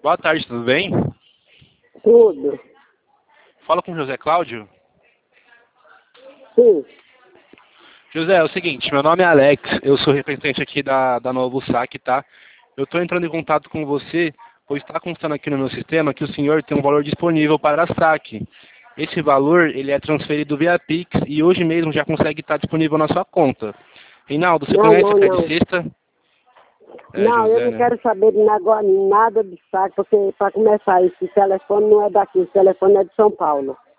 Boa tarde, tudo bem? Tudo. Fala com o José Cláudio. Sim. José, é o seguinte, meu nome é Alex, eu sou representante aqui da Novo Saque, tá? Eu estou entrando em contato com você, pois está constando aqui no meu sistema que o senhor tem um valor disponível para saque. Esse valor, ele é transferido via Pix e hoje mesmo já consegue estar disponível na sua conta. Reinaldo, você conhece a Fé de Sexta? Não, eu José, não né? quero saber de nada de saco, porque para começar, esse telefone não é daqui, esse telefone é de São Paulo.